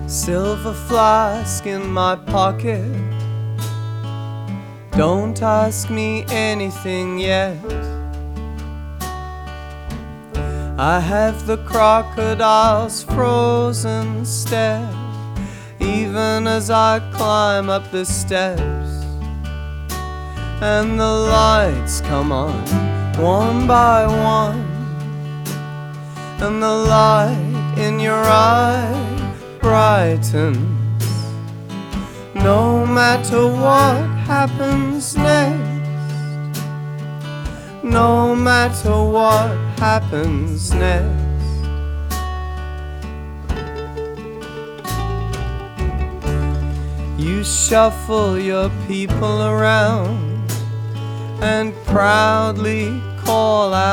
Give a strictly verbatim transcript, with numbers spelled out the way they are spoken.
Silver flask in my pocket. Don't ask me anything yet. I have the crocodile's frozen stare, even as I climb up the steps. And the lights come on, one by one, and the light in your eye brightens. No matter what happens next, no matter what happens next. You shuffle your people around and proudly call out